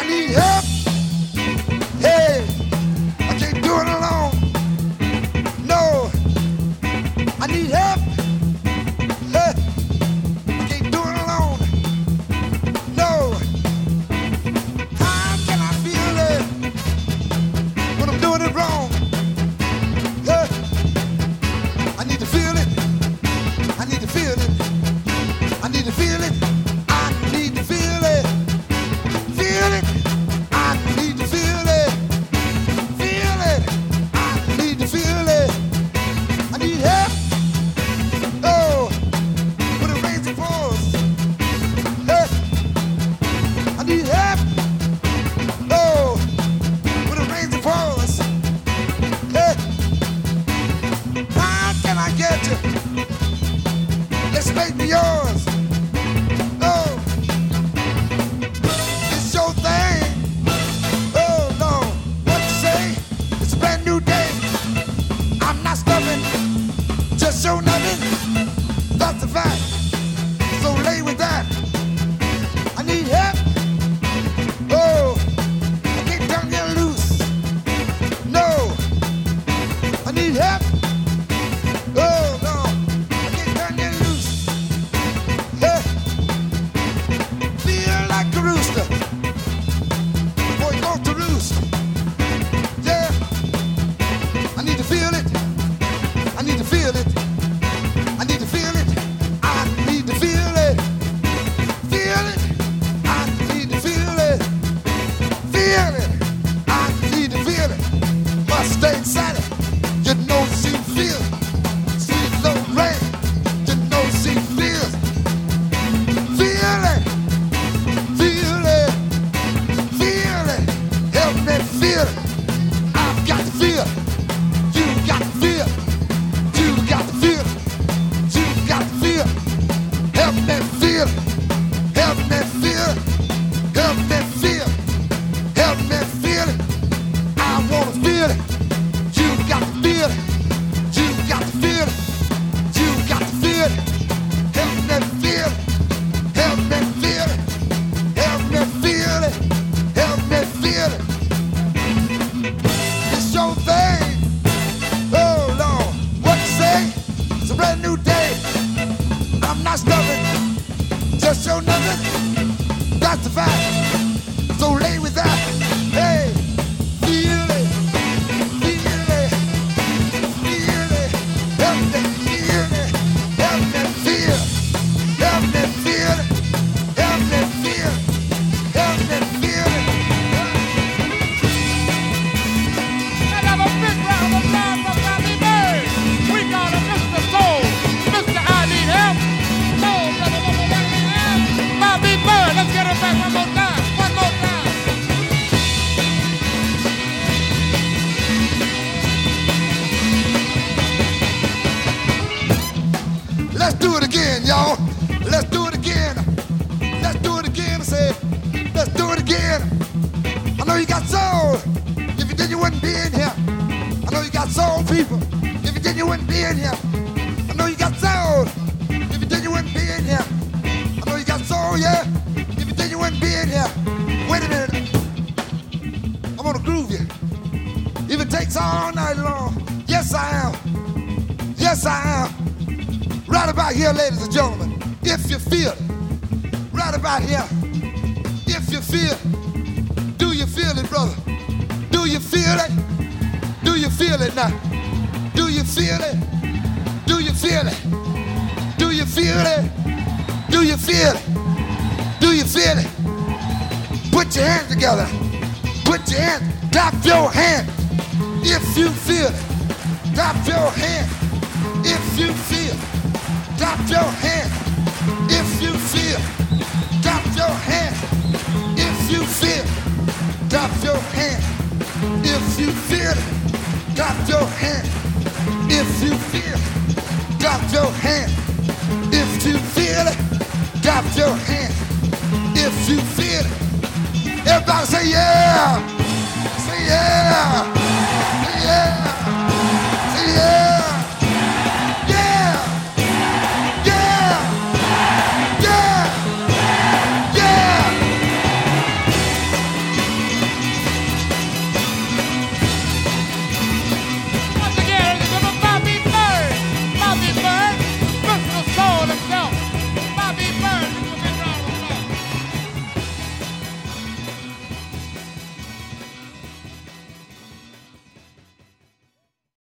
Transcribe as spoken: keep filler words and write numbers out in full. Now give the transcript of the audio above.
need help. Hey, I can't do it alone. No, I need help. Hey, I can't do it alone. No, how can I feel it when I'm doing it wrong? Hey, I need to feel it. I need to feel it. I need to feel it. I need to feel it. Feel it. I need to feel it. Feel it. I need to feel it. I need help. Oh, when it rains it pours. Hey, I need help. Oh, when it rains it pours. Hey, how can I get you? Let's make me yours. Oh, it's your thing. Oh no, what you say? It's a brand new day. I'm not stubborn, just show nothing. That's a fact. So lay with that. I need help. Oh, I can't turn you loose. No, I need help. Oh no, I can't turn you loose. Hey, feel like a rooster before you go to roost. Yeah, I need to feel it. I need to feel it. I need to feel it. I need to feel it. Feel it. I need to feel it. Feel it. I need to feel it. Must stay inside it. You know she feels. Sweet little rain. You know she feels. Feel it. Feel it. Feel it. Help me feel it. I've got to feel it. You got to feel it. You got to feel it. You got to feel it. Help me feel it. Help me feel it. Help me feel it. Help me feel it. I wanna feel it. You got to feel it. You got to feel it. You got to feel it. Help me feel it. Help me feel it. Help me feel it. Help me feel it. It's your thing. Oh Lord, what you say? It's a brand new day. I'm not stubborn, just show nothing. That's the fact. So lay with that. Hey, feel it, feel it, feel it. Help me feel it. Help me feel. Help me feel it. Help me feel. Help me feel it. Another big round of applause for Bobby Bird. We got a Mister Soul, Mister I Need Help. Soul, brother, one more I need help. Bobby Bird, let's get it back one more time. One more time. Let's do it again, y'all. Let's do it again. Let's do it again. I say, let's do it again. I know you got soul. If you did, you wouldn't be in here. I know you got soul, people. If you did, you wouldn't be in here. I know you got soul. If you did, you wouldn't be in here. I know you got soul, yeah. If you did, you wouldn't be in here. Wait a minute. I'm gonna groove you. If it takes all night long, yes I am. Yes I am. Right about here, ladies and gentlemen, if you feel it. Right about here, if you feel it. Do you feel it, brother? Do you feel it? Do you feel it now? Do you feel it? Do you feel it? Do you feel it? Do you feel it? Do you feel it? Put your hands together. Put your hands. Clap your hand. If you feel it. Clap your hand. If you feel it. Clap your hand. If you feel it. Clap your hand. If you feel it. Clap your hand. If you feel it. Clap your hand. If you feel it. Clap your hand. If you feel it. Clap your hand. If you feel it. Everybody say yeah. Say yeah.